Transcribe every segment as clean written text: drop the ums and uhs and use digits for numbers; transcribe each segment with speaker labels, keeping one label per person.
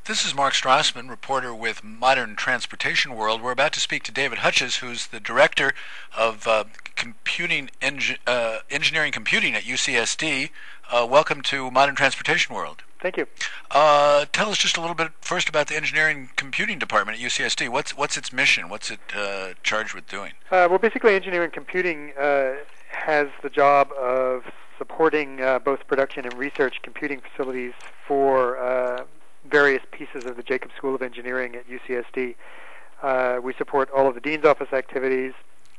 Speaker 1: This is Mark Strassman, reporter with Modern Transportation World. We're about to speak to David Hutches, who's the director of engineering computing at UCSD. Welcome to Modern Transportation World.
Speaker 2: Thank you.
Speaker 1: Tell us just a little bit first about the engineering computing department at UCSD. What's its mission? What's it charged with doing?
Speaker 2: Well, basically, engineering computing has the job of supporting both production and research computing facilities for various pieces of the Jacobs School of Engineering at UCSD. We support all of the dean's office activities,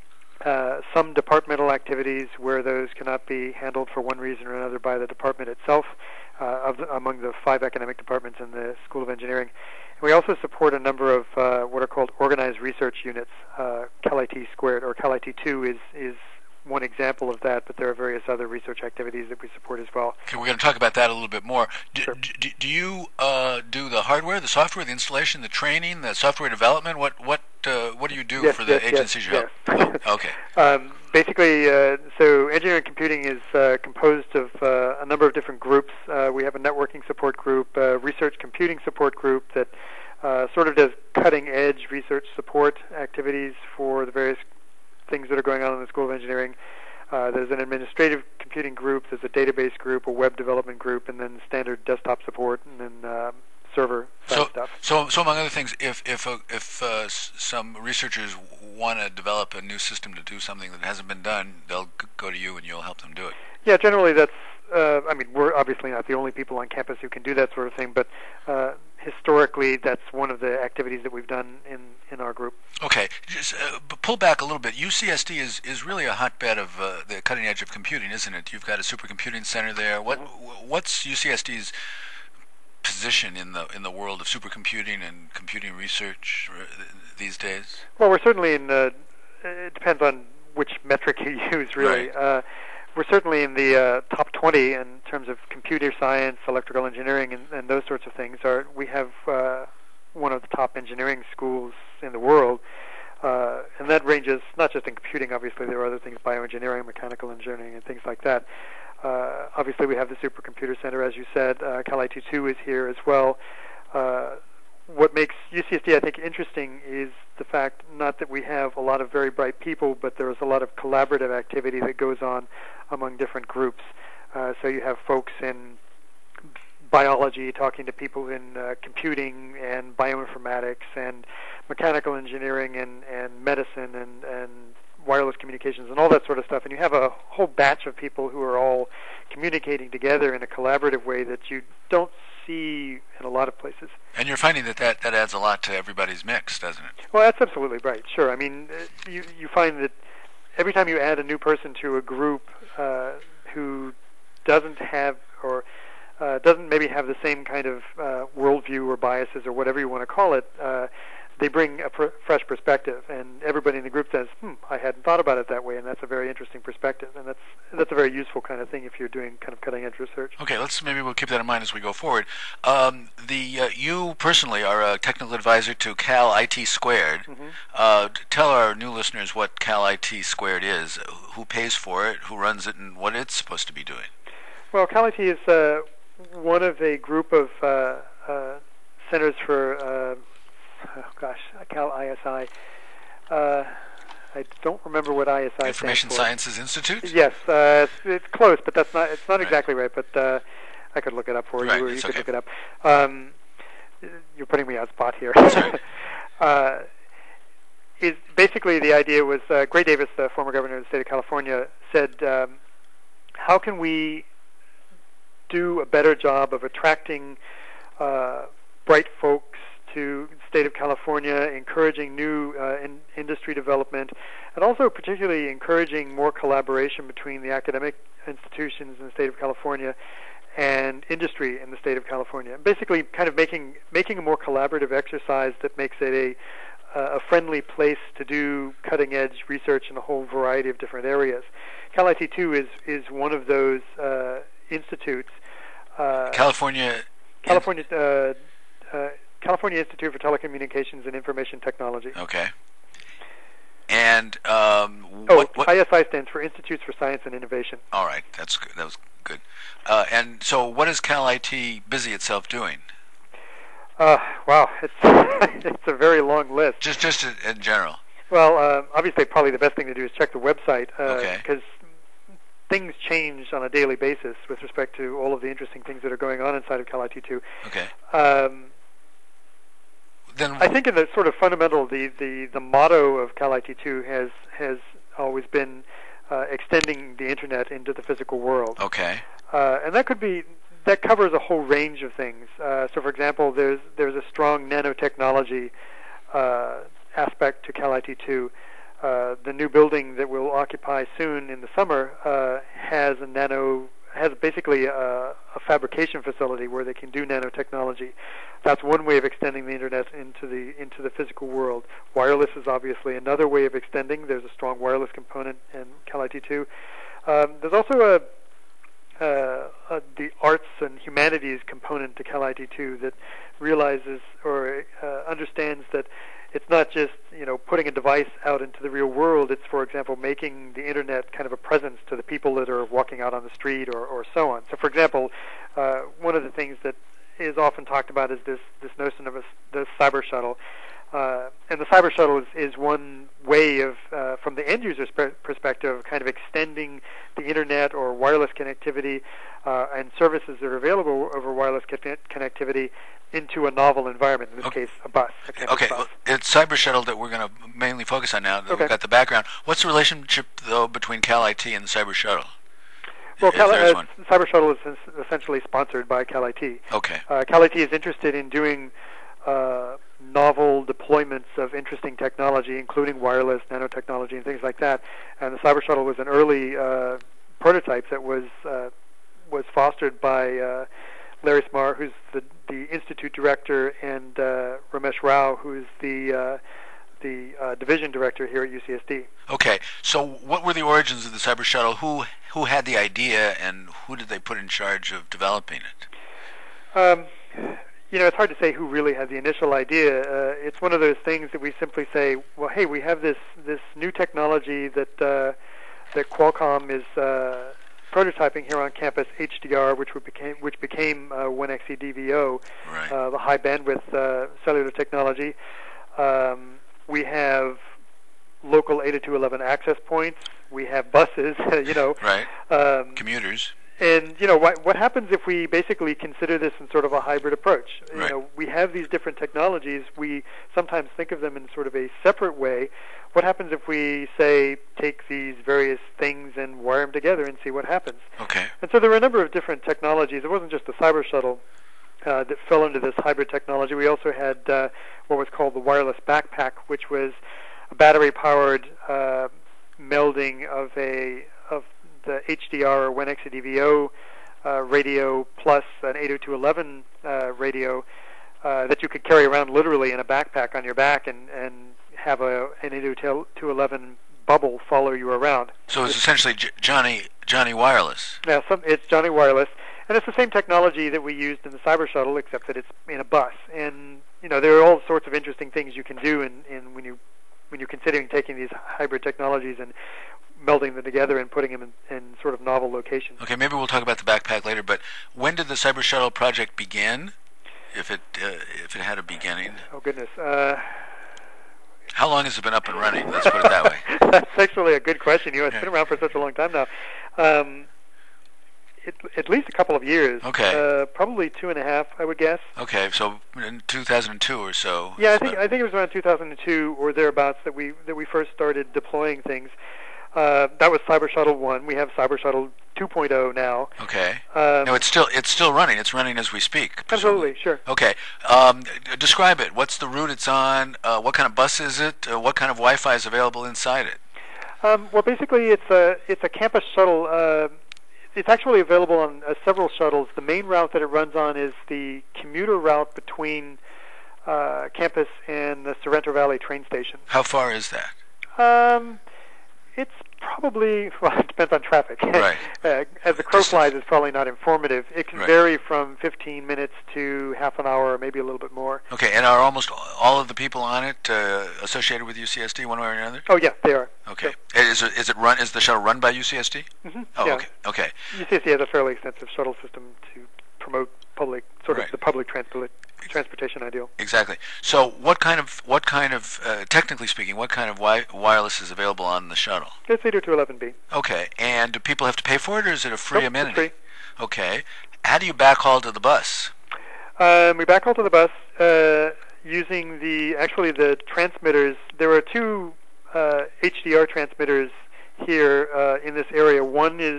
Speaker 2: some departmental activities where those cannot be handled for one reason or another by the department itself, among the 5 academic departments in the School of Engineering. And we also support a number of what are called organized research units. CalIT Squared, or CalIT 2 is one example of that, but there are various other research activities that we support as well.
Speaker 1: Okay, we're going to talk about that a little bit more.
Speaker 2: Sure.
Speaker 1: Do you do the hardware, the software, the installation, the training, the software development? What do you do for the agencies you help? Oh, okay.
Speaker 2: Basically, so engineering computing is composed of a number of different groups. We have a networking support group, a research computing support group that sort of does cutting-edge research support activities for the various things that are going on in the School of Engineering. There's an administrative computing group, there's a database group, a web development group, and then standard desktop support, and then server stuff.
Speaker 1: So among other things, if some researchers want to develop a new system to do something that hasn't been done, they'll go to you and you'll help them do it.
Speaker 2: Yeah, generally that's, we're obviously not the only people on campus who can do that sort of thing, but historically that's one of the activities that we've done in our group.
Speaker 1: Okay, just pull back a little bit. UCSD is really a hotbed of the cutting edge of computing, isn't it? You've got a supercomputing center there. What's UCSD's position in the world of supercomputing and computing research these days?
Speaker 2: Well, we're certainly in it depends on which metric you use, really.
Speaker 1: Right.
Speaker 2: We're certainly in the top 20 in terms of computer science, electrical engineering, and those sorts of things. We have one of the top engineering schools in the world, and that ranges not just in computing. Obviously, there are other things, bioengineering, mechanical engineering, and things like that. Obviously, we have the Supercomputer Center, as you said. CalIT 2 is here as well. What makes UCSD, I think, interesting is the fact not that we have a lot of very bright people, but there is a lot of collaborative activity that goes on among different groups. So you have folks in biology talking to people in computing and bioinformatics and mechanical engineering and medicine and wireless communications and all that sort of stuff. And you have a whole batch of people who are all communicating together in a collaborative way that you don't see in a lot of places.
Speaker 1: And you're finding that adds a lot to everybody's mix, doesn't it?
Speaker 2: Well, that's absolutely right. Sure. I mean, you find that every time you add a new person to a group who doesn't have or doesn't maybe have the same kind of worldview or biases or whatever you want to call it, they bring a fresh perspective, and everybody in the group says, I hadn't thought about it that way, and that's a very interesting perspective, and that's a very useful kind of thing if you're doing kind of cutting-edge research.
Speaker 1: Okay, maybe we'll keep that in mind as we go forward. You personally are a technical advisor to CalIT Squared.
Speaker 2: Mm-hmm.
Speaker 1: Tell our new listeners what CalIT Squared is, who pays for it, who runs it, and what it's supposed to be doing.
Speaker 2: Well, CalIT is one of a group of centers for Cal-ISI. I don't remember what ISI
Speaker 1: Information
Speaker 2: stands for.
Speaker 1: Sciences Institute?
Speaker 2: Yes, it's close, but it's not
Speaker 1: right.
Speaker 2: exactly right. But I could look it up for you, or you could look it up. You're putting me on spot here. Basically the idea was Gray Davis, the former governor of the state of California, said, how can we do a better job of attracting bright folks to the state of California, encouraging new industry development, and also particularly encouraging more collaboration between the academic institutions in the state of California and industry in the state of California. Basically, kind of making a more collaborative exercise that makes it a friendly place to do cutting-edge research in a whole variety of different areas. CalIT 2 is one of those institutes.
Speaker 1: California
Speaker 2: Institute for Telecommunications and Information Technology.
Speaker 1: Okay. And
Speaker 2: ISI stands for Institutes for Science and Innovation.
Speaker 1: All right, that's good. That was good. And so, what is CalIT busy itself doing?
Speaker 2: Wow, it's it's a very long list.
Speaker 1: Just in general.
Speaker 2: Well, obviously, probably the best thing to do is check the website
Speaker 1: Okay.
Speaker 2: because things change on a daily basis with respect to all of the interesting things that are going on inside of Cal IT2.
Speaker 1: Okay.
Speaker 2: Then I think in the sort of fundamental, the motto of Cal IT2 has always been extending the internet into the physical world.
Speaker 1: Okay.
Speaker 2: And that covers a whole range of things. So, for example, there's a strong nanotechnology aspect to Cal IT2. The new building that we'll occupy soon in the summer has basically a fabrication facility where they can do nanotechnology. That's one way of extending the internet into the physical world. Wireless is obviously another way of extending. There's a strong wireless component in Cal IT2. There's also the arts and humanities component to Cal IT2 that realizes or understands that it's not just putting a device out into the real world. It's, for example, making the internet kind of a presence to the people that are walking out on the street or so on. So, for example, one of the things that is often talked about is this notion of the cyber shuttle. And the cyber shuttle is one way of, from the end user's perspective, kind of extending the internet or wireless connectivity and services that are available over wireless connectivity into a novel environment, in this case, a bus.
Speaker 1: Okay,
Speaker 2: bus.
Speaker 1: It's Cyber Shuttle that we're going to mainly focus on now.
Speaker 2: Okay.
Speaker 1: We've got the background. What's the relationship, though, between Cal IT and the Cyber Shuttle?
Speaker 2: Well, Cyber Shuttle is essentially sponsored by Cal IT.
Speaker 1: Okay.
Speaker 2: Cal IT is interested in doing novel deployments of interesting technology, including wireless, nanotechnology, and things like that. And the Cyber Shuttle was an early prototype that was fostered by Larry Smar, who's the institute director, and Ramesh Rao, who's the division director here at UCSD.
Speaker 1: Okay, so what were the origins of the Cyber Shuttle? Who had the idea, and who did they put in charge of developing it?
Speaker 2: It's hard to say who really had the initial idea. It's one of those things that we simply say, well, hey, we have this new technology that Qualcomm is prototyping here on campus, HDR, which became 1xE DVO,
Speaker 1: right.
Speaker 2: The high bandwidth cellular technology. We have local 802.11 access points. We have buses,
Speaker 1: Right. Commuters.
Speaker 2: And what happens if we basically consider this in sort of a hybrid approach?
Speaker 1: Right.
Speaker 2: We have these different technologies. We sometimes think of them in sort of a separate way. What happens if we say take these various things and wire them together and see what happens?
Speaker 1: Okay.
Speaker 2: And so there were a number of different technologies. It wasn't just the Cyber Shuttle that fell into this hybrid technology. We also had what was called the wireless backpack, which was a battery-powered melding of the HDR or 1xE DVO radio plus an 802.11 radio that you could carry around literally in a backpack on your back and have an 802.11 bubble follow you around.
Speaker 1: So it's essentially Johnny Wireless.
Speaker 2: Yeah, it's Johnny Wireless, and it's the same technology that we used in the Cyber Shuttle, except that it's in a bus. And there are all sorts of interesting things you can do when you're considering taking these hybrid technologies and melding them together and putting them in sort of novel locations.
Speaker 1: Okay, maybe we'll talk about the backpack later, but when did the Cyber Shuttle project begin, if it had a beginning?
Speaker 2: Oh, goodness.
Speaker 1: How long has it been up and running? Let's put it that way.
Speaker 2: That's actually a good question. It's been around for such a long time now. At least a couple of years.
Speaker 1: Okay.
Speaker 2: Probably 2.5, I would guess.
Speaker 1: Okay, so in 2002 or so.
Speaker 2: Yeah, I think it was around 2002 or thereabouts that we first started deploying things. That was Cyber Shuttle 1. We have Cyber Shuttle 2.0 now.
Speaker 1: Okay. No, it's still running. It's running as we speak. Presumably.
Speaker 2: Absolutely, sure.
Speaker 1: Okay. Describe it. What's the route it's on? What kind of bus is it? What kind of Wi-Fi is available inside it?
Speaker 2: Well, basically, it's a campus shuttle. It's actually available on several shuttles. The main route that it runs on is the commuter route between campus and the Sorrento Valley train station.
Speaker 1: How far is that?
Speaker 2: It's probably, well, it depends on traffic.
Speaker 1: Right.
Speaker 2: As the crow flies, it's probably not informative. It can
Speaker 1: Right.
Speaker 2: vary from 15 minutes to half an hour, or maybe a little bit more.
Speaker 1: Okay, and are almost all of the people on it associated with UCSD one way or another?
Speaker 2: Oh, yeah, they are.
Speaker 1: Okay.
Speaker 2: Sure.
Speaker 1: Is the shuttle run by UCSD?
Speaker 2: Mm-hmm.
Speaker 1: Oh,
Speaker 2: yeah.
Speaker 1: okay.
Speaker 2: UCSD has a fairly extensive shuttle system to promote public sort
Speaker 1: Right.
Speaker 2: of the public transportation ideal.
Speaker 1: Exactly. So, what kind of technically speaking, what kind of wireless is available on the shuttle?
Speaker 2: It's 802.11b.
Speaker 1: Okay. And do people have to pay for it, or is it a free
Speaker 2: Nope,
Speaker 1: amenity?
Speaker 2: it's
Speaker 1: Okay. How do you backhaul to the bus?
Speaker 2: We backhaul to the bus using the transmitters. There are two HDR transmitters here in this area. One is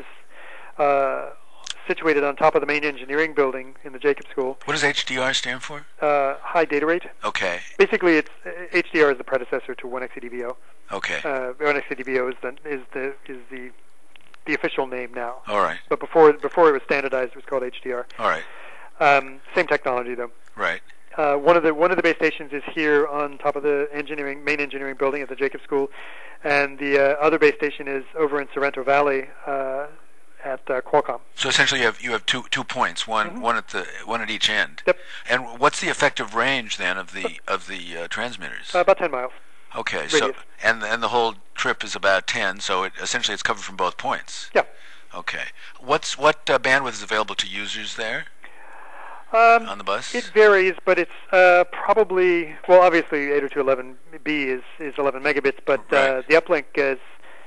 Speaker 2: situated on top of the main engineering building in the Jacob School.
Speaker 1: What does HDR stand for?
Speaker 2: High data rate.
Speaker 1: Okay.
Speaker 2: Basically, it's HDR is the predecessor to 1xCDVO.
Speaker 1: Okay.
Speaker 2: 1xCDVO is the official name now.
Speaker 1: All right.
Speaker 2: But before it was standardized, it was called HDR.
Speaker 1: All right.
Speaker 2: Same technology though.
Speaker 1: Right.
Speaker 2: One of the base stations is here on top of the main engineering building at the Jacob School, and the other base station is over in Sorrento Valley at Qualcomm.
Speaker 1: So essentially, you have two points, one at each end.
Speaker 2: Yep.
Speaker 1: And what's the effective range then of the transmitters?
Speaker 2: About 10 miles.
Speaker 1: Okay.
Speaker 2: Radius.
Speaker 1: So and the whole trip is about 10. So essentially it's covered from both points.
Speaker 2: Yeah.
Speaker 1: Okay. What bandwidth is available to users there on the bus?
Speaker 2: It varies, but it's probably, well, obviously 802.11b is 11 megabits, but
Speaker 1: Right.
Speaker 2: the uplink is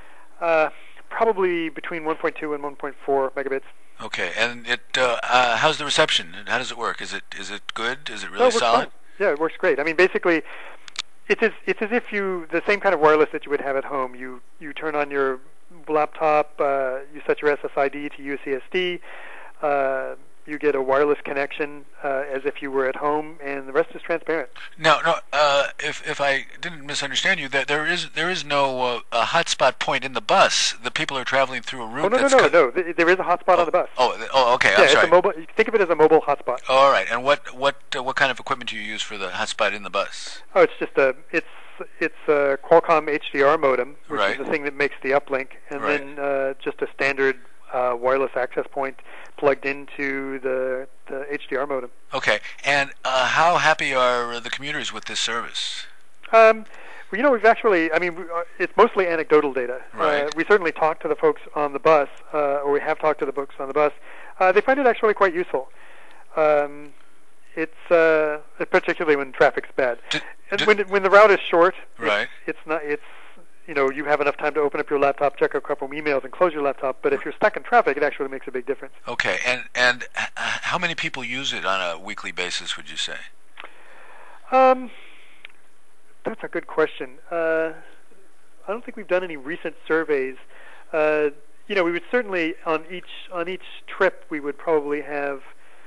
Speaker 2: probably between 1.2 and 1.4 megabits.
Speaker 1: Okay. And how's the reception? How does it work? Is it good? Is it really
Speaker 2: It works
Speaker 1: solid?
Speaker 2: fine. Yeah, it works great. I mean, basically, it's as if the same kind of wireless that you would have at home. You turn on your laptop, you set your SSID to UCSD, you get a wireless connection as if you were at home, and the rest is transparent.
Speaker 1: No. If I didn't misunderstand you, that there is no hotspot point in the bus. The people are traveling through a route.
Speaker 2: No. There is a hotspot on the bus.
Speaker 1: Okay.
Speaker 2: Yeah,
Speaker 1: I'm sorry.
Speaker 2: it's a mobile. Think of it as a mobile hotspot.
Speaker 1: All right. And what kind of equipment do you use for the hotspot in the bus?
Speaker 2: Oh, it's just it's a Qualcomm HDR modem, which
Speaker 1: Right.
Speaker 2: is the thing that makes the uplink, and
Speaker 1: Right.
Speaker 2: then just a standard wireless access point plugged into the HDR modem.
Speaker 1: Okay. And how happy are the commuters with this service?
Speaker 2: Well, we've actually, it's mostly anecdotal data.
Speaker 1: Right.
Speaker 2: We certainly talk to the folks on the bus, or we have talked to the folks on the bus. They find it actually quite useful. It's particularly when traffic's bad. When the route is short,
Speaker 1: Right.
Speaker 2: it's not. It's you have enough time to open up your laptop, check a couple of emails, and close your laptop. But if you're stuck in traffic, it actually makes a big difference.
Speaker 1: Okay. And how many people use it on a weekly basis, would you say?
Speaker 2: That's a good question. I don't think we've done any recent surveys. We would certainly on each trip we would probably have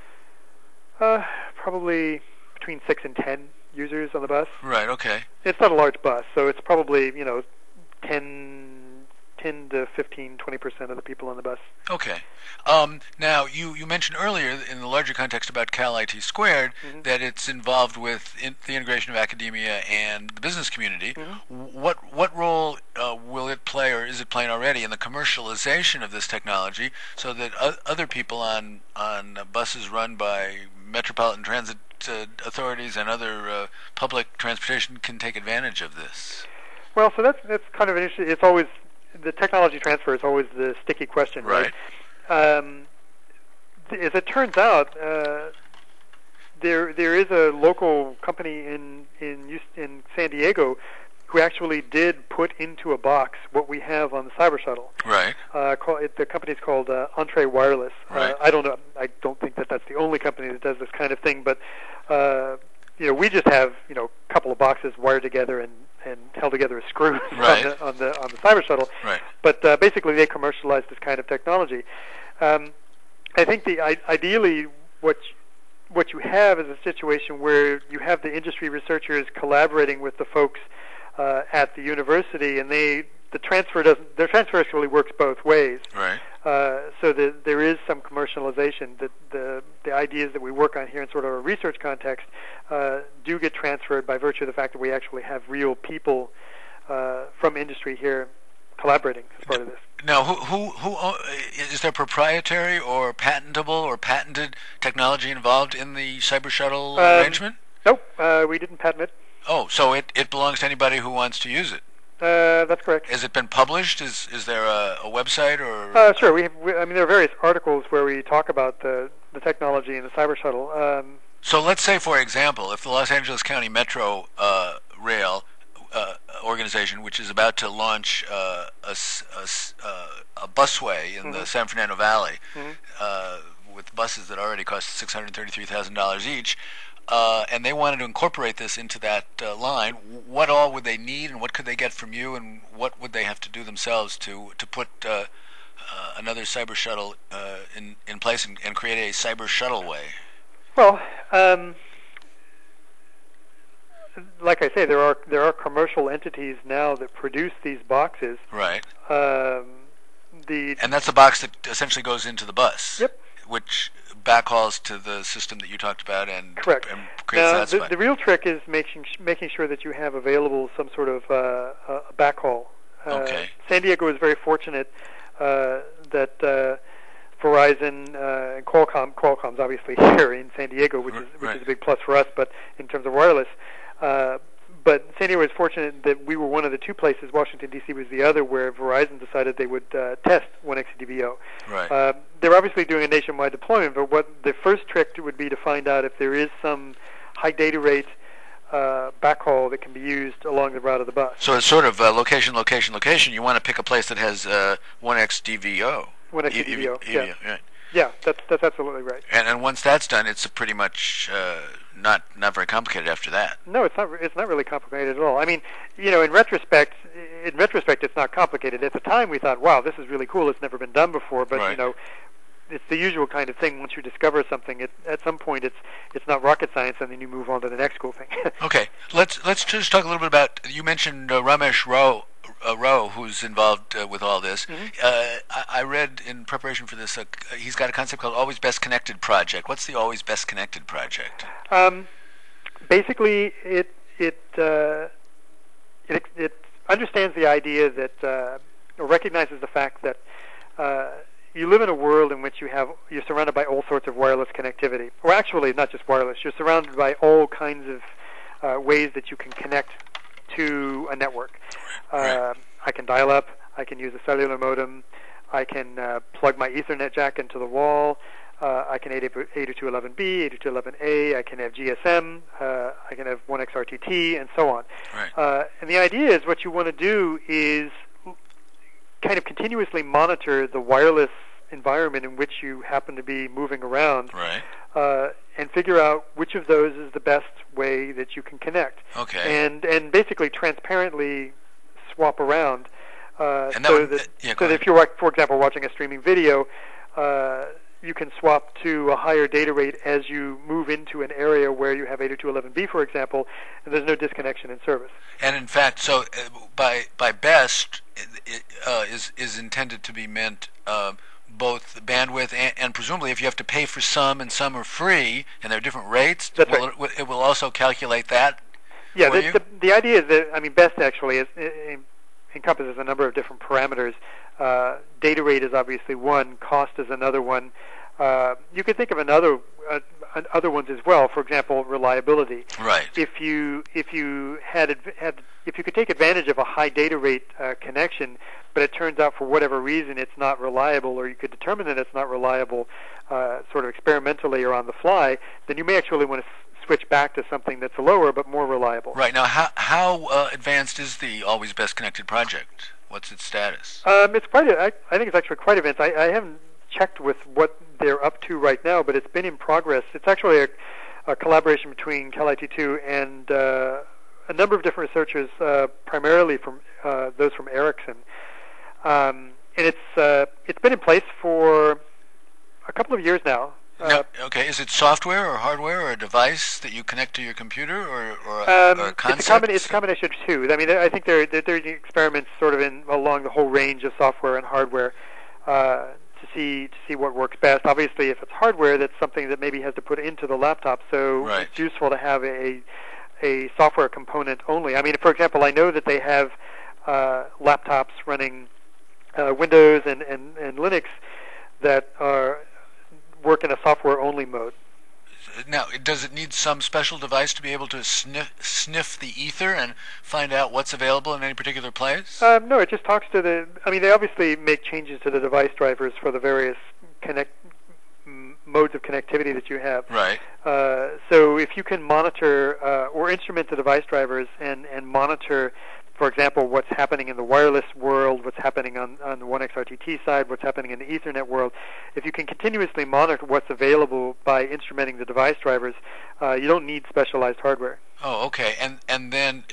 Speaker 2: probably between 6 and 10 users on the bus.
Speaker 1: Right. Okay.
Speaker 2: It's not a large bus, so it's probably 10 to 15, 20% of the people on the bus.
Speaker 1: Okay. Now, you mentioned earlier in the larger context about Cal IT Squared that it's involved with the integration of academia and the business community. What role will it play, or is it playing already, in the commercialization of this technology so that other people on buses run by metropolitan transit authorities and other public transportation can take advantage of this?
Speaker 2: Well, so that's kind of an issue. It's always the technology transfer is always the sticky question, right? As it turns out, there is a local company in San Diego who actually did put into a box what we have on the Cyber Shuttle.
Speaker 1: Right.
Speaker 2: The company's called Entree Wireless.
Speaker 1: Right.
Speaker 2: I don't know. I don't think that's the only company that does this kind of thing, but we just have a couple of boxes wired together and held together with screws
Speaker 1: Right.
Speaker 2: on the Cyber Shuttle.
Speaker 1: Right.
Speaker 2: But basically, they commercialize this kind of technology. I think ideally what you have is a situation where you have the industry researchers collaborating with the folks at the university, and their transfer actually works both ways.
Speaker 1: Right.
Speaker 2: So that there is some commercialization. That the ideas that we work on here in sort of a research context do get transferred by virtue of the fact that we actually have real people from industry here collaborating as part of this.
Speaker 1: Now, who is there proprietary or patentable or patented technology involved in the Cyber Shuttle arrangement?
Speaker 2: Nope, we didn't patent it.
Speaker 1: Oh, so it belongs to anybody who wants to use it.
Speaker 2: That's correct.
Speaker 1: Has it been published? Is there a website or?
Speaker 2: Sure. There are various articles where we talk about the the technology in the Cyber Shuttle.
Speaker 1: So let's say, for example, if the Los Angeles County Metro Rail organization, which is about to launch a busway in the San Fernando Valley, with buses that already cost $633,000 each, and they wanted to incorporate this into that line, what all would they need, and what could they get from you, and what would they have to do themselves to put another cyber shuttle in place and create a cyber shuttleway?
Speaker 2: Well, like I say, there are commercial entities now that produce these boxes.
Speaker 1: Right.
Speaker 2: And
Speaker 1: that's the box that essentially goes into the bus.
Speaker 2: Yep.
Speaker 1: Which backhauls to the system that you talked about and,
Speaker 2: correct.
Speaker 1: And creates
Speaker 2: now, the real trick is making sure that you have available some sort of a backhaul.
Speaker 1: Okay.
Speaker 2: San Diego is very fortunate that Verizon and Qualcomm's obviously here in San Diego, which is a big plus for us. But in terms of wireless, but San Diego is fortunate that we were one of the two places. Washington D.C. was the other, where Verizon decided they would test 1xDVO.
Speaker 1: Right.
Speaker 2: They're obviously doing a nationwide deployment, but what the first trick would be to find out if there is some high data rate backhaul that can be used along the route of the bus.
Speaker 1: So it's sort of location. You want to pick a place that has 1xDVO.
Speaker 2: 1xDVO. Yeah.
Speaker 1: Right.
Speaker 2: Yeah, that's absolutely right.
Speaker 1: And once that's done, it's pretty much not very complicated after that.
Speaker 2: No, it's not. It's not really complicated at all. I mean, in retrospect, it's not complicated. At the time, we thought, "Wow, this is really cool. It's never been done before." But
Speaker 1: right.
Speaker 2: It's the usual kind of thing. Once you discover something, at some point, it's not rocket science, and then you move on to the next cool thing.
Speaker 1: Okay, let's just talk a little bit about. You mentioned Ramesh Rao, who's involved with all this. I read in preparation for this, he's got a concept called Always Best Connected Project. What's the Always Best Connected Project?
Speaker 2: Basically, it understands the idea that, or recognizes the fact that you live in a world in which you're surrounded by all sorts of wireless connectivity. Or actually, not just wireless. You're surrounded by all kinds of ways that you can connect to a network.
Speaker 1: Right.
Speaker 2: I can dial up. I can use a cellular modem. I can plug my Ethernet jack into the wall. I can 802.11b, 802.11a. I can have GSM. I can have 1xRTT, and so on.
Speaker 1: Right.
Speaker 2: And the idea is what you want to do is kind of continuously monitor the wireless environment in which you happen to be moving around.
Speaker 1: Right.
Speaker 2: And figure out which of those is the best way that you can connect.
Speaker 1: Okay.
Speaker 2: And basically transparently swap around so that if you're, for example, watching a streaming video, you can swap to a higher data rate as you move into an area where you have 802.11b, for example, and there's no disconnection in service.
Speaker 1: And in fact, so by best is intended to be meant both the bandwidth and presumably if you have to pay for some and some are free and there are different rates,
Speaker 2: that's right.
Speaker 1: It will also calculate that.
Speaker 2: Yeah, the idea is that best actually encompasses a number of different parameters. Data rate is obviously one. Cost is another one. You could think of other ones as well. For example, reliability.
Speaker 1: Right.
Speaker 2: If you could take advantage of a high data rate connection, but it turns out for whatever reason it's not reliable, or you could determine that it's not reliable, sort of experimentally or on the fly, then you may actually want to switch back to something that's lower but more reliable.
Speaker 1: Right. Now, how advanced is the Always Best Connected project? What's its status?
Speaker 2: It's I think it's actually quite advanced. I haven't checked with what they're up to right now, but it's been in progress. It's actually a collaboration between Cal IT2 and a number of different researchers, primarily from those from Ericsson. And it's been in place for a couple of years now.
Speaker 1: Okay, is it software or hardware or a device that you connect to your computer or a concept?
Speaker 2: It's a combination of two. I mean, I think they're doing experiments sort of along the whole range of software and hardware to see what works best. Obviously, if it's hardware, that's something that maybe has to put into the laptop. So
Speaker 1: right.
Speaker 2: It's useful to have a software component only. I mean, for example, I know that they have laptops running Windows and Linux that work in a software-only mode.
Speaker 1: Now, does it need some special device to be able to sniff the ether and find out what's available in any particular place?
Speaker 2: No, it just talks to the... I mean, they obviously make changes to the device drivers for the various modes of connectivity that you have.
Speaker 1: Right.
Speaker 2: So if you can monitor or instrument the device drivers and monitor, for example, what's happening in the wireless world, what's happening on the 1xRTT side, what's happening in the Ethernet world, if you can continuously monitor what's available by instrumenting the device drivers, you don't need specialized hardware.
Speaker 1: Oh, okay. And then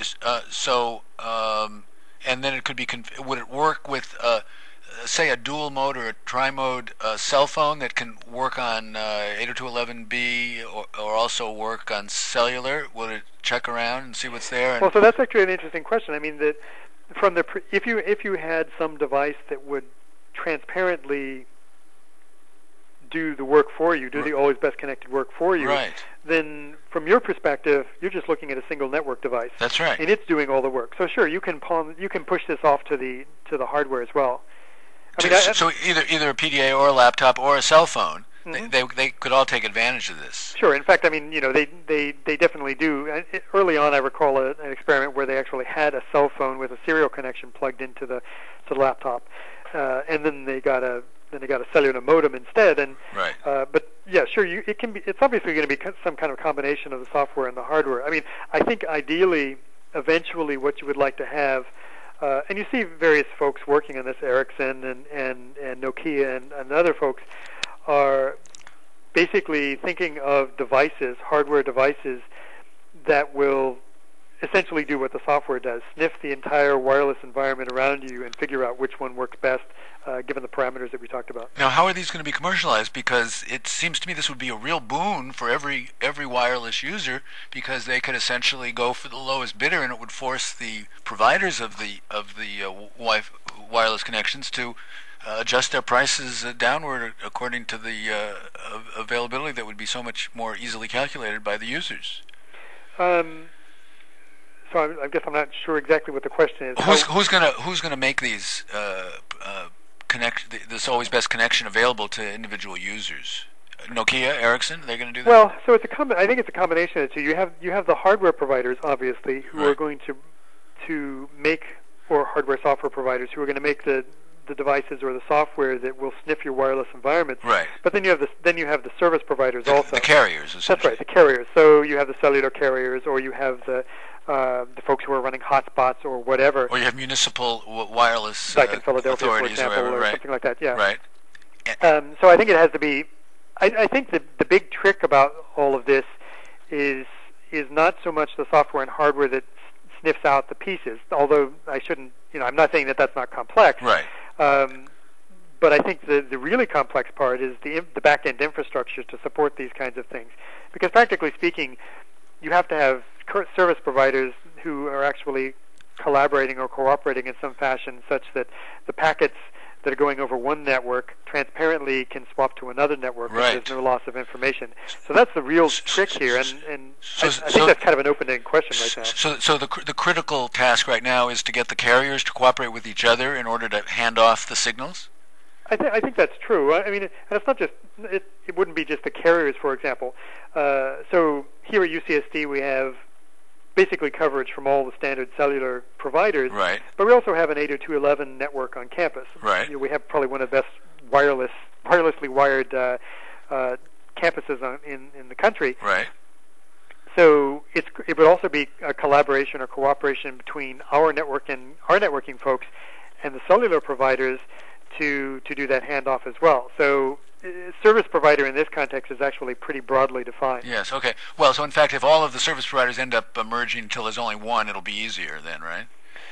Speaker 1: and then it could be would it work with say a dual mode or a tri-mode cell phone that can work on 802.11b or also work on cellular? Would it check around and see what's there?
Speaker 2: Well, so that's actually an interesting question. I mean, that from the if you had some device that would transparently do the work for you, do the always best connected work for you,
Speaker 1: right,
Speaker 2: then from your perspective, you're just looking at a single network device.
Speaker 1: That's right.
Speaker 2: And it's doing all the work. So sure, you can push this off to the hardware as well.
Speaker 1: So either a PDA or a laptop or a cell phone,
Speaker 2: mm-hmm.
Speaker 1: they could all take advantage of this.
Speaker 2: Sure. In fact, I mean, they definitely do. Early on, I recall an experiment where they actually had a cell phone with a serial connection plugged into the laptop, and then they got a cellular modem instead. And
Speaker 1: right.
Speaker 2: But yeah, sure. It's obviously going to be some kind of combination of the software and the hardware. I mean, I think ideally, eventually, what you would like to have. And you see various folks working on this, Ericsson and Nokia and other folks are basically thinking of devices, hardware devices, that will essentially do what the software does, sniff the entire wireless environment around you and figure out which one works best, given the parameters that we talked about.
Speaker 1: Now, how are these going to be commercialized? Because it seems to me this would be a real boon for every wireless user, because they could essentially go for the lowest bidder, and it would force the providers of the wireless connections to adjust their prices downward according to the availability that would be so much more easily calculated by the users.
Speaker 2: So I guess I'm not sure exactly what the question is.
Speaker 1: Who's gonna make these this always best connection available to individual users? Nokia, Ericsson, they're going to do that?
Speaker 2: Well, so I think it's a combination of the two. You have the hardware providers, obviously, who are going to make, or hardware software providers who are going to make the devices or the software that will sniff your wireless environment.
Speaker 1: Right.
Speaker 2: But then you have the service providers also.
Speaker 1: The carriers, essentially.
Speaker 2: That's right, the carriers. So you have the cellular carriers, or you have the folks who are running hotspots or whatever.
Speaker 1: Or you have municipal wireless
Speaker 2: like in Philadelphia, for example, or
Speaker 1: right.
Speaker 2: something like that. Yeah.
Speaker 1: Right.
Speaker 2: So I think it has to be. I think the big trick about all of this is not so much the software and hardware that sniffs out the pieces. Although I'm not saying that that's not complex.
Speaker 1: Right.
Speaker 2: But I think the really complex part is the back-end infrastructure to support these kinds of things. Because practically speaking, you have to have service providers who are actually collaborating or cooperating in some fashion such that the packets that are going over one network transparently can swap to another network,
Speaker 1: right.
Speaker 2: and there's no loss of information. So that's the real trick here, and I think that's kind of an open-ended question right now.
Speaker 1: So the critical task right now is to get the carriers to cooperate with each other in order to hand off the signals?
Speaker 2: I think that's true. I mean, and it's not just it wouldn't be just the carriers, for example. So here at UCSD we have basically coverage from all the standard cellular providers,
Speaker 1: right.
Speaker 2: But we also have an 802.11 network on campus.
Speaker 1: Right.
Speaker 2: We have probably one of the best wirelessly wired campuses in the country.
Speaker 1: Right.
Speaker 2: So it would also be a collaboration or cooperation between our network and our networking folks and the cellular providers to do that handoff as well. So service provider in this context is actually pretty broadly defined.
Speaker 1: Yes, okay. Well, so in fact, if all of the service providers end up merging until there's only one, it'll be easier then, right?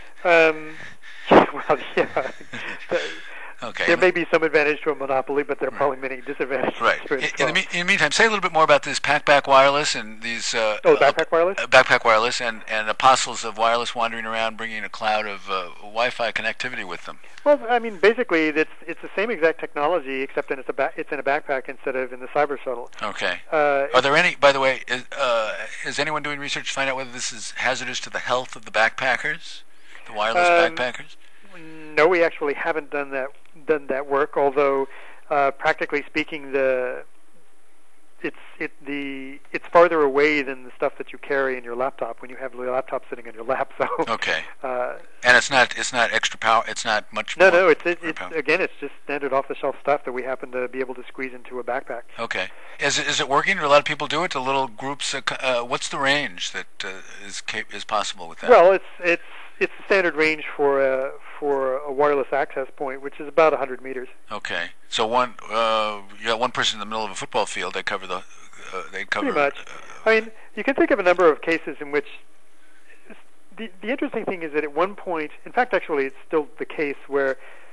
Speaker 2: Well, yeah.
Speaker 1: Okay.
Speaker 2: There may be some advantage to a monopoly, but there are probably many disadvantages
Speaker 1: right.
Speaker 2: to it.
Speaker 1: In the meantime, say a little bit more about this Pack-Back Wireless and these...
Speaker 2: Backpack Wireless?
Speaker 1: Backpack Wireless and apostles of wireless wandering around bringing a cloud of Wi-Fi connectivity with them.
Speaker 2: Well, I mean, basically, it's the same exact technology, except it's in a backpack instead of in the cyber shuttle.
Speaker 1: Okay. Are there any, by the way, is anyone doing research to find out whether this is hazardous to the health of the backpackers, the wireless backpackers?
Speaker 2: No, we actually haven't done that work, although practically speaking, the it's farther away than the stuff that you carry in your laptop when you have your laptop sitting on your lap. So
Speaker 1: okay, and it's not extra power. It's not much.
Speaker 2: No,
Speaker 1: more
Speaker 2: it's again, it's just standard off-the-shelf stuff that we happen to be able to squeeze into a backpack.
Speaker 1: Okay, is it working? Do a lot of people do it? Do little groups? What's the range that is possible with that?
Speaker 2: Well, it's the standard range for a wireless access point, which is about 100 meters.
Speaker 1: Okay, so you got one person in the middle of a football field. They cover
Speaker 2: pretty much. I mean, you can think of a number of cases in which the interesting thing is that at one point, in fact, actually, it's still the case where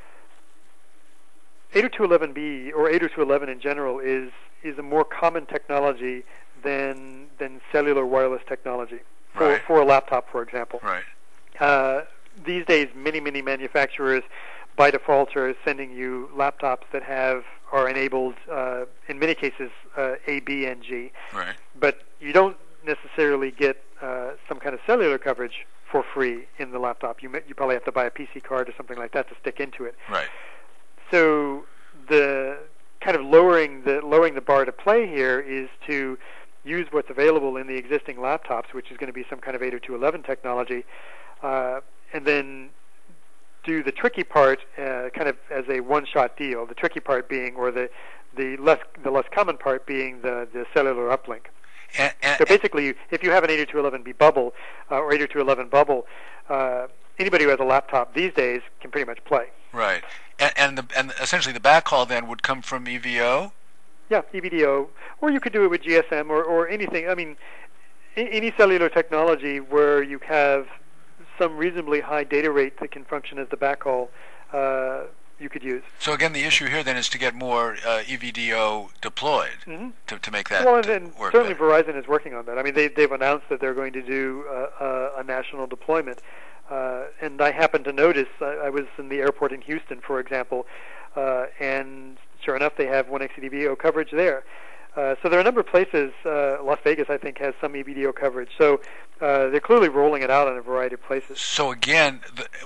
Speaker 2: 802.11b or 802.11 in general is a more common technology than cellular wireless technology for a laptop, for example.
Speaker 1: Right.
Speaker 2: These days, many manufacturers, by default, are sending you laptops that are enabled, in many cases, A, B, and G.
Speaker 1: Right.
Speaker 2: But you don't necessarily get some kind of cellular coverage for free in the laptop. You probably have to buy a PC card or something like that to stick into it.
Speaker 1: Right.
Speaker 2: So the kind of lowering the bar to play here is to use what's available in the existing laptops, which is going to be some kind of 802.11 technology, and then do the tricky part kind of as a one-shot deal. The tricky part being, or the less common part being the cellular uplink. So basically, if you have an 802.11b bubble or 802.11 bubble, anybody who has a laptop these days can pretty much play.
Speaker 1: Right, and essentially the backhaul then would come from EVO.
Speaker 2: Yeah, EVDO, or you could do it with GSM or anything. I mean, any cellular technology where you have some reasonably high data rate that can function as the backhaul, you could use.
Speaker 1: So again, the issue here then is to get more EVDO deployed to make that work.
Speaker 2: Certainly
Speaker 1: better.
Speaker 2: Verizon is working on that. I mean, they've announced that they're going to do a national deployment. And I happened to notice, I was in the airport in Houston, for example, and sure enough, they have 1xEVDO coverage there. So there are a number of places. Las Vegas, I think, has some EVDO coverage. So they're clearly rolling it out in a variety of places.
Speaker 1: So again,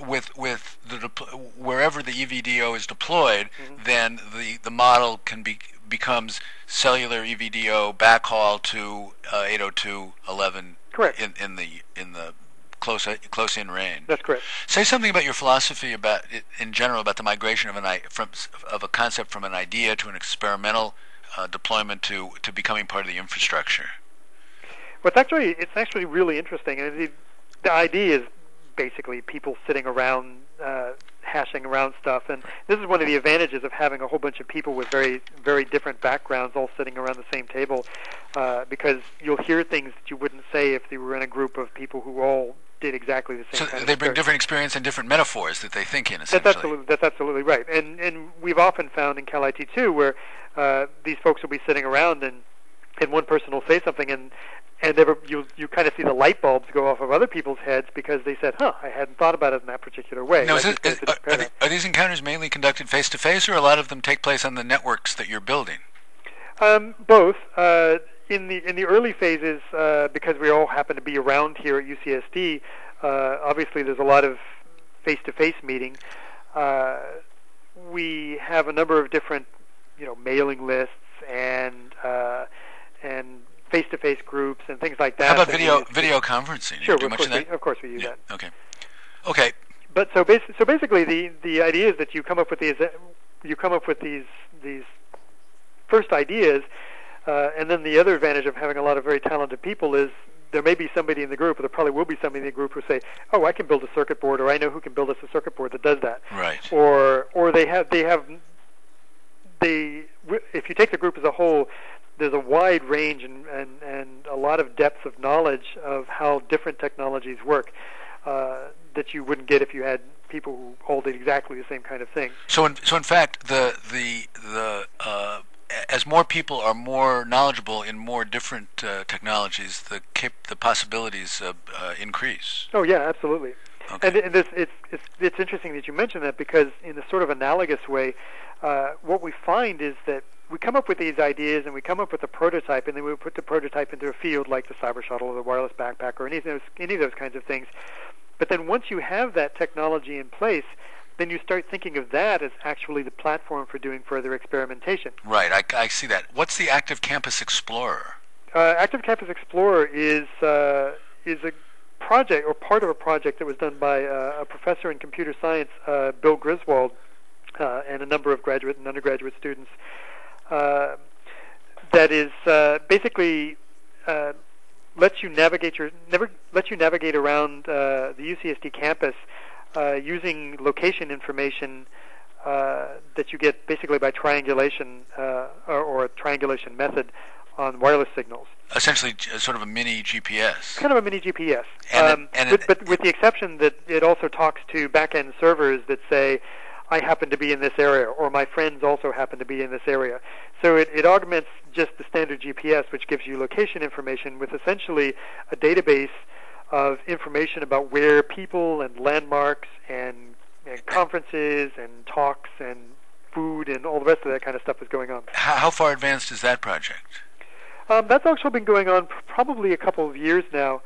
Speaker 1: wherever the EVDO is deployed, then the model becomes cellular EVDO backhaul to 802.11.
Speaker 2: Correct.
Speaker 1: In the close in range.
Speaker 2: That's correct.
Speaker 1: Say something about your philosophy in general about the migration of a concept from an idea to an experimental deployment to becoming part of the infrastructure.
Speaker 2: Well, it's actually really interesting. And the idea is basically people sitting around hashing around stuff, and this is one of the advantages of having a whole bunch of people with very, very different backgrounds all sitting around the same table, because you'll hear things that you wouldn't say if you were in a group of people who all did exactly the same kind of
Speaker 1: they bring different experience and different metaphors that they think in, essentially.
Speaker 2: That's absolutely right. And we've often found in Cal IT too, where these folks will be sitting around and one person will say something and you kind of see the light bulbs go off of other people's heads because they said, I hadn't thought about it in that particular way.
Speaker 1: Now, are these encounters mainly conducted face-to-face, or a lot of them take place on the networks that you're building?
Speaker 2: Both. In the early phases, because we all happen to be around here at UCSD, obviously there's a lot of face-to-face meeting. We have a number of different, mailing lists and face-to-face groups and things like that.
Speaker 1: How about video conferencing?
Speaker 2: Sure, of course we use that.
Speaker 1: Okay.
Speaker 2: But so basically, the idea is that you come up with these first ideas. And then the other advantage of having a lot of very talented people is there may be somebody in the group, or there probably will be somebody in the group who say, I can build a circuit board, or I know who can build us a circuit board that does that.
Speaker 1: Right.
Speaker 2: Or if you take the group as a whole, there's a wide range and a lot of depth of knowledge of how different technologies work that you wouldn't get if you had people who all did exactly the same kind of thing.
Speaker 1: So in fact, as more people are more knowledgeable in more different technologies, the possibilities increase.
Speaker 2: Oh yeah, absolutely.
Speaker 1: Okay.
Speaker 2: And it's interesting that you mention that, because in a sort of analogous way, what we find is that we come up with these ideas and we come up with a prototype, and then we put the prototype into a field like the Cyber Shuttle or the wireless backpack or any of those kinds of things. But then once you have that technology in place, then you start thinking of that as actually the platform for doing further experimentation.
Speaker 1: Right, I see that. What's the Active Campus Explorer?
Speaker 2: Active Campus Explorer is a project, or part of a project that was done by a professor in computer science, Bill Griswold, and a number of graduate and undergraduate students. That is basically lets you navigate around the UCSD campus using location information that you get basically by triangulation or a triangulation method on wireless signals.
Speaker 1: Essentially, sort of a mini GPS.
Speaker 2: Kind of a mini GPS. But with the exception that it also talks to back-end servers that say, I happen to be in this area, or my friends also happen to be in this area. So it augments just the standard GPS, which gives you location information with essentially a database of information about where people and landmarks and conferences and talks and food and all the rest of that kind of stuff is going on.
Speaker 1: How far advanced is that project?
Speaker 2: That's actually been going on probably a couple of years now.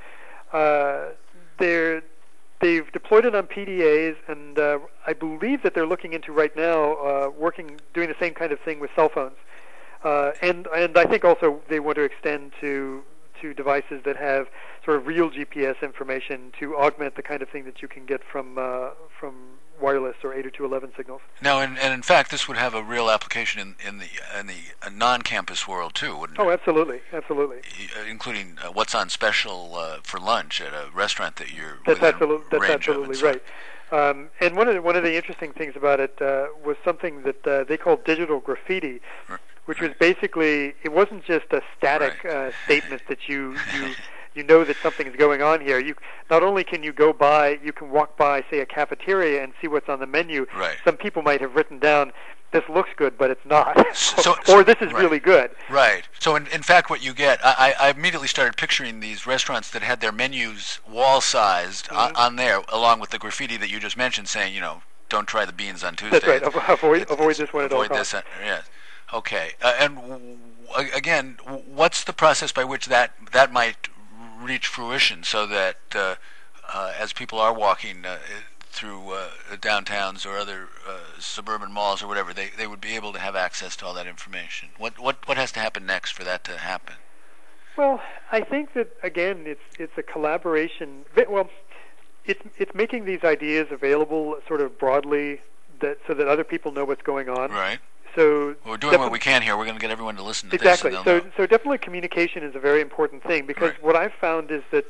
Speaker 2: They've deployed it on PDAs, and I believe that they're looking into right now doing the same kind of thing with cell phones. And I think also they want to extend to devices that have sort of real GPS information to augment the kind of thing that you can get from wireless or 802.11 signals.
Speaker 1: Now, and in fact, this would have a real application in the non-campus world too, wouldn't it?
Speaker 2: Oh, absolutely,
Speaker 1: including what's on special for lunch at a restaurant that you're.
Speaker 2: That's absolutely right. And one of the interesting things about it was something that they called digital graffiti, which was basically, it wasn't just a static statement that you know that something is going on here. You not only can you walk by, say, a cafeteria and see what's on the menu.
Speaker 1: Right.
Speaker 2: Some people might have written down, this looks good, but it's not. Or this is really good.
Speaker 1: Right. So in fact, what you get, I immediately started picturing these restaurants that had their menus wall-sized on there, along with the graffiti that you just mentioned, saying, don't try the beans on Tuesday.
Speaker 2: That's right. Avoid this one at all costs.
Speaker 1: Yes. Okay. And again, what's the process by which that might reach fruition, so that as people are walking through downtowns or other suburban malls or whatever, they would be able to have access to all that information? What has to happen next for that to happen?
Speaker 2: Well, I think that again, it's a collaboration. Well, it's making these ideas available sort of broadly, so that other people know what's going on.
Speaker 1: Right.
Speaker 2: So
Speaker 1: we're doing what we can here. We're going to get everyone to listen to
Speaker 2: exactly.
Speaker 1: this.
Speaker 2: So definitely communication is a very important thing, because what I've found is that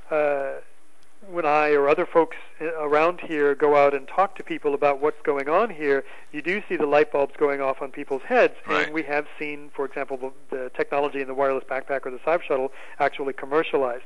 Speaker 2: when I or other folks around here go out and talk to people about what's going on here, you do see the light bulbs going off on people's heads.
Speaker 1: Right.
Speaker 2: And we have seen, for example, the technology in the wireless backpack or the Cyber Shuttle actually commercialized.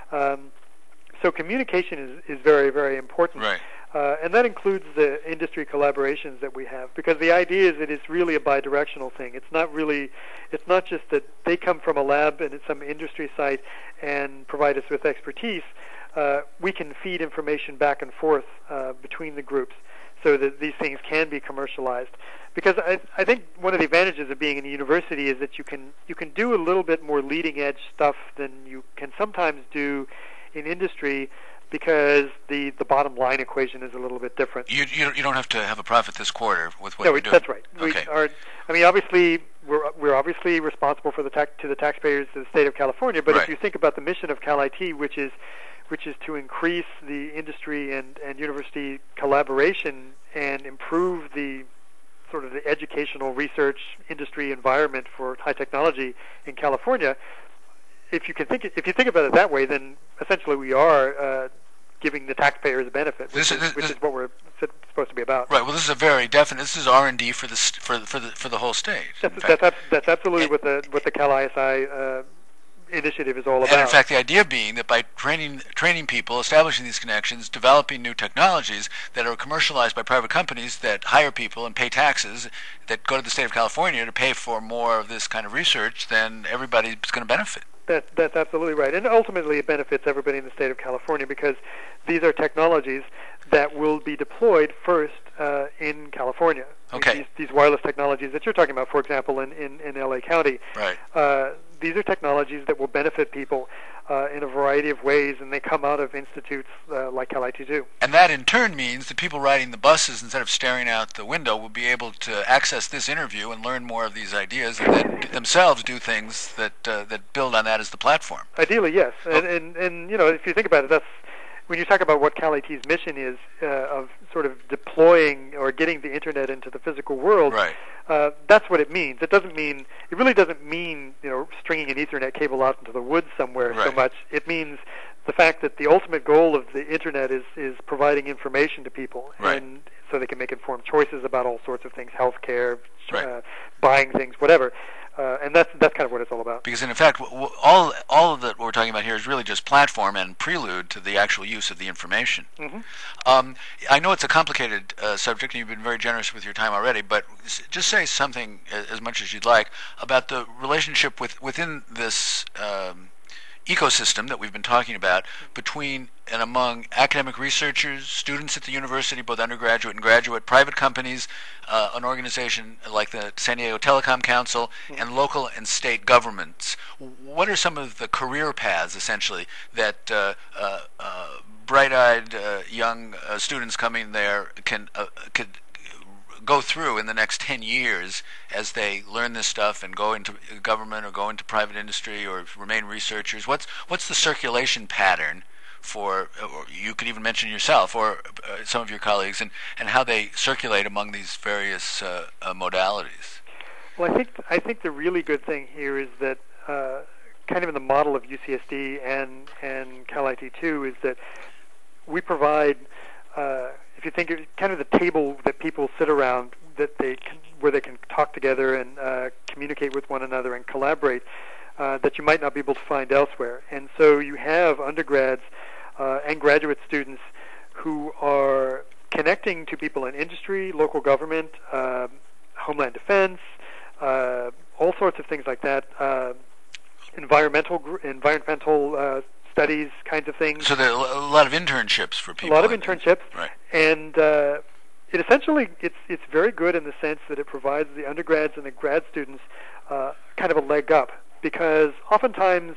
Speaker 2: So communication is very, very important.
Speaker 1: Right.
Speaker 2: And that includes the industry collaborations that we have, because the idea is that it's really a bidirectional thing. It's not just that they come from a lab and at some industry site and provide us with expertise. We can feed information back and forth between the groups so that these things can be commercialized. Because I think one of the advantages of being in a university is that you can do a little bit more leading edge stuff than you can sometimes do in industry, because the bottom line equation is a little bit different.
Speaker 1: You don't have to have a profit this quarter with what you're doing.
Speaker 2: That's right.
Speaker 1: Okay.
Speaker 2: Obviously we're obviously responsible for the taxpayers of the state of California. But if you think about the mission of Cal IT, which is to increase the industry and university collaboration and improve the sort of the educational research industry environment for high technology in California. If you think about it that way, then essentially we are giving the taxpayers a benefit, which is what we're supposed to be about.
Speaker 1: Right. Well, this is a very definite. This is R&D for the whole state.
Speaker 2: That's absolutely what the Cal ISI initiative is all about.
Speaker 1: And in fact, the idea being that by training people, establishing these connections, developing new technologies that are commercialized by private companies that hire people and pay taxes, that go to the state of California to pay for more of this kind of research, then everybody's going to benefit.
Speaker 2: That's absolutely right. And ultimately it benefits everybody in the state of California, because these are technologies that will be deployed first in California.
Speaker 1: Okay.
Speaker 2: These wireless technologies that you're talking about, for example, in LA County.
Speaker 1: Right.
Speaker 2: these are technologies that will benefit people in a variety of ways, and they come out of institutes like Cal-IT2.
Speaker 1: And that in turn means that people riding the buses, instead of staring out the window, will be able to access this interview and learn more of these ideas, and then themselves do things that build on that as the platform.
Speaker 2: Ideally, yes. And if you think about it, that's when you talk about what Cal-IT's mission is of sort of deploying or getting the internet into the physical world.
Speaker 1: Right.
Speaker 2: That's what it means. It really doesn't mean stringing an Ethernet cable out into the woods somewhere so much. It means the fact that the ultimate goal of the internet is providing information to people, and so they can make informed choices about all sorts of things, healthcare, buying things, whatever. And that's kind of what it's all about.
Speaker 1: Because in fact, all of that we're talking about here is really just platform and prelude to the actual use of the information.
Speaker 2: Mm-hmm.
Speaker 1: I know it's a complicated subject, and you've been very generous with your time already, but just say something, as much as you'd like, about the relationship within this ecosystem that we've been talking about between and among academic researchers, students at the university, both undergraduate and graduate, private companies, an organization like the San Diego Telecom Council, and local and state governments. What are some of the career paths, essentially, that bright-eyed young students coming there could go through in the next 10 years as they learn this stuff and go into government or go into private industry or remain researchers? What's the circulation pattern for, or you could even mention yourself or some of your colleagues, and how they circulate among these various modalities?
Speaker 2: Well, I think the really good thing here is that kind of in the model of UCSD and Cal-IT2 is that we provide, if you think of kind of the table that people sit around, where they can talk together and communicate with one another and collaborate, that you might not be able to find elsewhere. And so you have undergrads and graduate students who are connecting to people in industry, local government, homeland defense, all sorts of things like that, environmental studies kinds of things.
Speaker 1: So there are a lot of internships for people.
Speaker 2: A lot of internships,
Speaker 1: right?
Speaker 2: And it essentially it's very good in the sense that it provides the undergrads and the grad students kind of a leg up, because oftentimes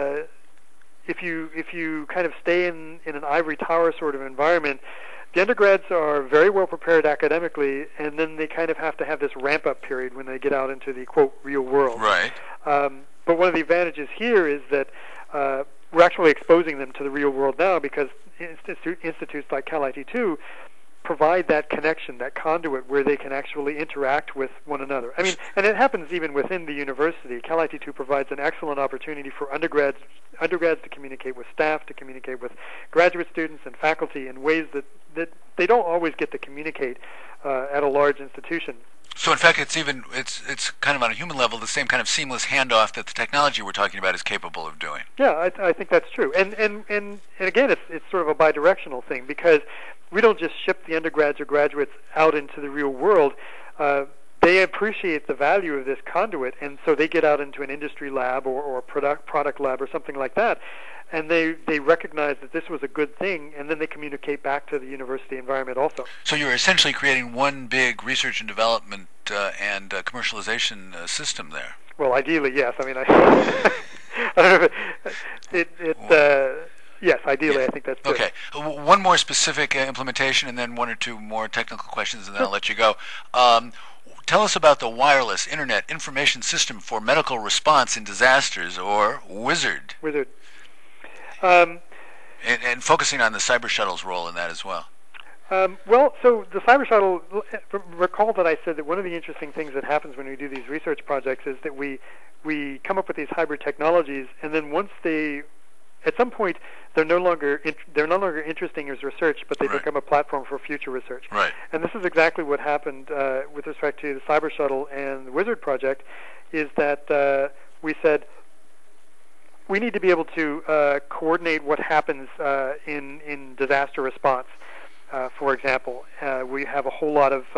Speaker 2: if you kind of stay in an ivory tower sort of environment, the undergrads are very well prepared academically, and then they kind of have to have this ramp up period when they get out into the quote real world.
Speaker 1: Right.
Speaker 2: But one of the advantages here is that we're actually exposing them to the real world now, because institutes like Cal-IT2 provide that connection, that conduit where they can actually interact with one another. I mean, and it happens even within the university. Cal-IT2 provides an excellent opportunity for undergrads to communicate with staff, to communicate with graduate students and faculty in ways that they don't always get to communicate at a large institution.
Speaker 1: So in fact, it's kind of on a human level the same kind of seamless handoff that the technology we're talking about is capable of doing.
Speaker 2: Yeah, I think that's true. And again, it's sort of a bidirectional thing, because we don't just ship the undergrads or graduates out into the real world. They appreciate the value of this conduit, and so they get out into an industry lab or a product lab or something like that, and they recognize that this was a good thing, and then they communicate back to the university environment also. So
Speaker 1: you're essentially creating one big research and development and commercialization system there.
Speaker 2: Well, ideally, yes. I mean, I don't know. Yes, ideally, yeah. I think that's good.
Speaker 1: Okay. One more specific implementation, and then one or two more technical questions, and then I'll let you go. Tell us about the Wireless Internet Information System for Medical Response in Disasters, or WIZARD.
Speaker 2: WIZARD.
Speaker 1: And focusing on the Cyber Shuttle's role in that as well.
Speaker 2: Well, so the Cyber Shuttle, recall that I said that one of the interesting things that happens when we do these research projects is that we come up with these hybrid technologies, and then once at some point, they're no longer interesting as research, but they become a platform for future research.
Speaker 1: Right.
Speaker 2: And this is exactly what happened with respect to the Cyber Shuttle and the WIZARD project, is that we said we need to be able to coordinate what happens in disaster response. For example, we have a whole lot of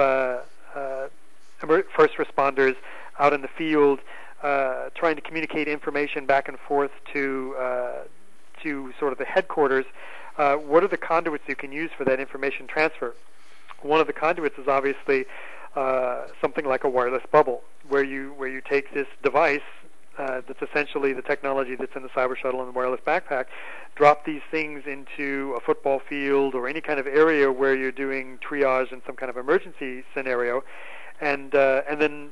Speaker 2: first responders out in the field trying to communicate information back and forth to sort of the headquarters. What are the conduits you can use for that information transfer? One of the conduits is obviously something like a wireless bubble, where you take this device, that's essentially the technology that's in the Cyber Shuttle and the wireless backpack, drop these things into a football field or any kind of area where you're doing triage in some kind of emergency scenario, and then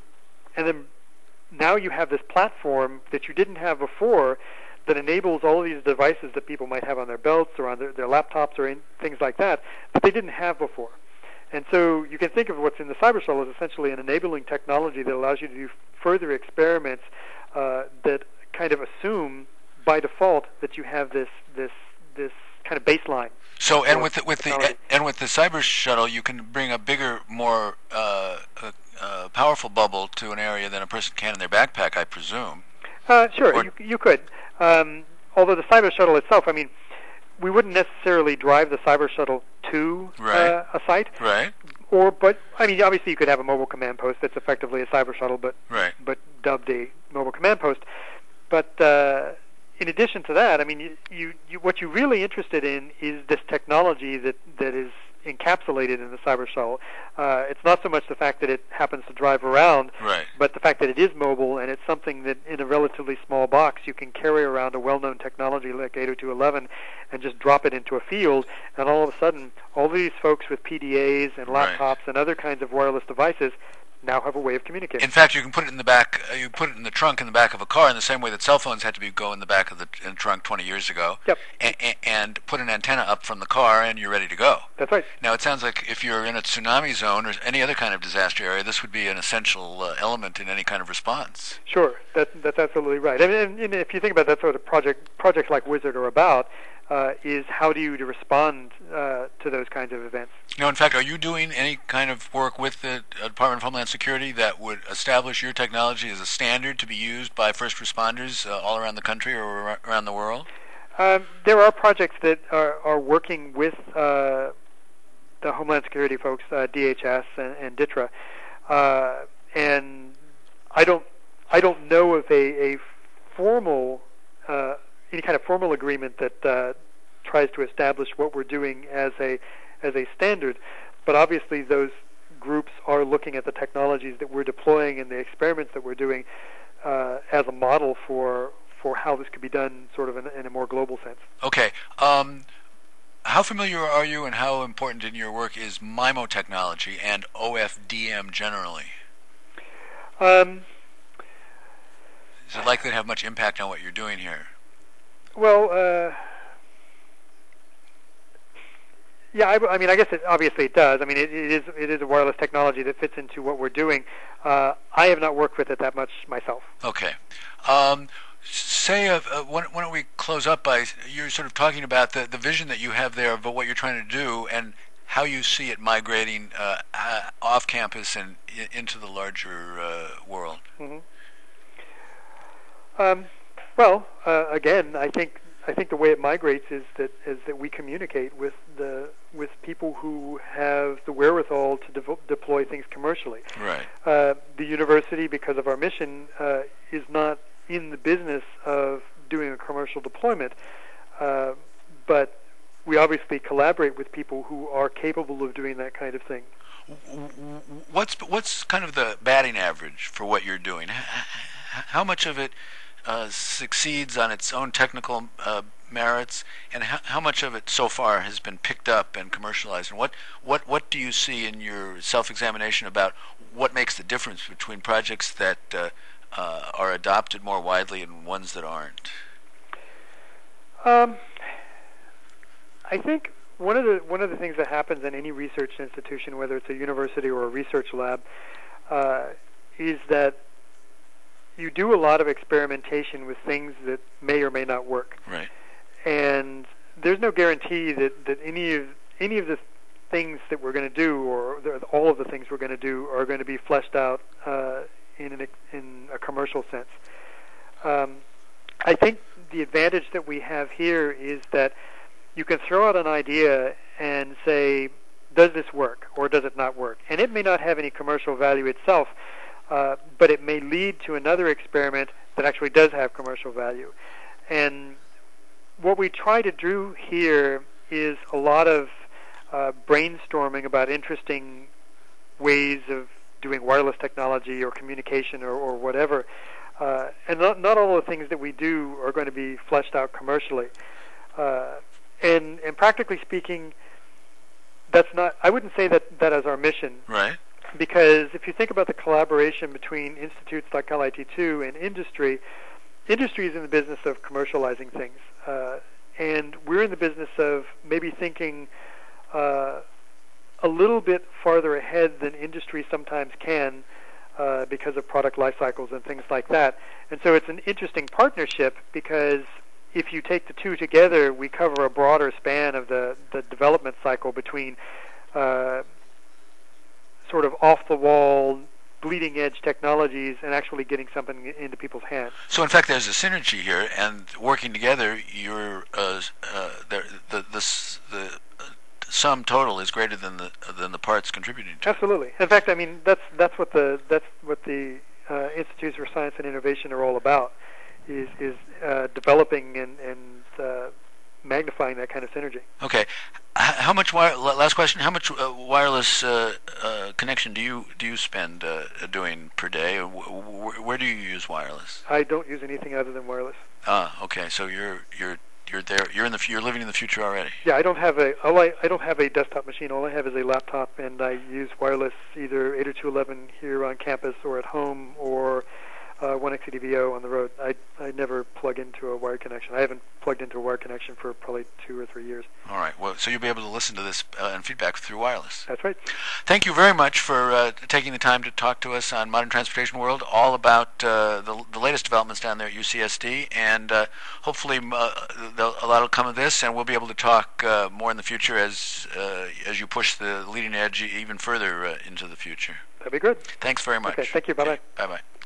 Speaker 2: now you have this platform that you didn't have before that enables all of these devices that people might have on their belts or on their laptops or things like that they didn't have before. And so you can think of what's in the Cyber Shuttle as essentially an enabling technology that allows you to do further experiments that kind of assume by default that you have this kind of baseline.
Speaker 1: So, and with the Cyber Shuttle, you can bring a bigger, more powerful bubble to an area than a person can in their backpack, I presume.
Speaker 2: Sure, you could. Although the Cyber Shuttle itself, I mean, we wouldn't necessarily drive the Cyber Shuttle to a site.
Speaker 1: Right.
Speaker 2: But I mean, obviously, you could have a mobile command post that's effectively a Cyber Shuttle, but dubbed a mobile command post. But in addition to that, I mean, what you're really interested in is this technology that is encapsulated in the Cyber Shuttle. It's not so much the fact that it happens to drive around, but the fact that it is mobile and it's something that in a relatively small box you can carry around a well-known technology like 802.11 and just drop it into a field, and all of a sudden all these folks with PDAs and laptops and other kinds of wireless devices now have a way of communicating.
Speaker 1: In fact, you can put it in the back. You put it in the trunk in the back of a car in the same way that cell phones had to go in the back of the trunk 20 years ago.
Speaker 2: Yep.
Speaker 1: And put an antenna up from the car, and you're ready to go.
Speaker 2: That's right.
Speaker 1: Now, it sounds like if you're in a tsunami zone or any other kind of disaster area, this would be an essential element in any kind of response.
Speaker 2: Sure, that's absolutely right. I mean, if you think about that sort of projects like Wizard are about, is how do you respond to those kinds of events?
Speaker 1: No, in fact, are you doing any kind of work with the Department of Homeland Security that would establish your technology as a standard to be used by first responders all around the country or around the world?
Speaker 2: There are projects that are working with the Homeland Security folks, DHS and DITRA, and I don't know of a formal any kind of formal agreement that tries to establish what we're doing as a standard, but obviously those groups are looking at the technologies that we're deploying and the experiments that we're doing as a model for how this could be done sort of in a more global sense.
Speaker 1: Okay. How familiar are you and how important in your work is MIMO technology and OFDM generally? Is it likely to have much impact on what you're doing here?
Speaker 2: Well, yeah, I mean, I guess obviously it does. I mean, it is a wireless technology that fits into what we're doing. I have not worked with it that much myself.
Speaker 1: Okay. Why don't we close up by you're sort of talking about the vision that you have there about what you're trying to do and how you see it migrating off campus and into the larger world.
Speaker 2: Mm-hmm. Well, again, I think the way it migrates is that we communicate with people who have the wherewithal to deploy things commercially.
Speaker 1: Right.
Speaker 2: The university, because of our mission, is not in the business of doing a commercial deployment, but we obviously collaborate with people who are capable of doing that kind of thing.
Speaker 1: What's kind of the batting average for what you're doing? How much of it succeeds on its own technical merits, and how much of it so far has been picked up and commercialized? And what do you see in your self-examination about what makes the difference between projects that are adopted more widely and ones that aren't?
Speaker 2: I think one of the things that happens in any research institution, whether it's a university or a research lab, is that you do a lot of experimentation with things that may or may not work.
Speaker 1: Right.
Speaker 2: And there's no guarantee that any of the things that we're going to do, or all of the things we're going to do, are going to be fleshed out in a commercial sense. I think the advantage that we have here is that you can throw out an idea and say, does this work or does it not work? And it may not have any commercial value itself, but it may lead to another experiment that actually does have commercial value. And what we try to do here is a lot of brainstorming about interesting ways of doing wireless technology or communication or whatever, And not all the things that we do are going to be fleshed out commercially. And practically speaking, that's not. I wouldn't say that as our mission.
Speaker 1: Right.
Speaker 2: Because if you think about the collaboration between institutes like LIT2 and industry is in the business of commercializing things. And we're in the business of maybe thinking a little bit farther ahead than industry sometimes can because of product life cycles and things like that. And so it's an interesting partnership because if you take the two together, we cover a broader span of the development cycle between sort of off-the-wall, bleeding-edge technologies and actually getting something into people's hands.
Speaker 1: So, in fact, there's a synergy here, and working together, you're the sum total is greater than the parts contributing to.
Speaker 2: Absolutely. In fact, I mean that's what the Institutes for Science and Innovation are all about, is developing and magnifying that kind of synergy.
Speaker 1: Okay. How much last question? How much wireless connection do you spend doing per day? Where do you use wireless?
Speaker 2: I don't use anything other than wireless.
Speaker 1: Okay. So you're there. You're living in the future already.
Speaker 2: Yeah, I don't have a desktop machine. All I have is a laptop, and I use wireless either 802.11 here on campus or at home or 1xEDVO on the road. I never plug into a wired connection. I haven't plugged into a wired connection for probably 2 or 3 years.
Speaker 1: All right. Well, so you'll be able to listen to this and feedback through wireless.
Speaker 2: That's right.
Speaker 1: Thank you very much for taking the time to talk to us on Modern Transportation World, all about the latest developments down there at UCSD, and hopefully a lot will come of this, and we'll be able to talk more in the future as you push the leading edge even further into the future.
Speaker 2: That'd be good.
Speaker 1: Thanks very much.
Speaker 2: Okay. Thank you. Bye-bye.
Speaker 1: Bye-bye.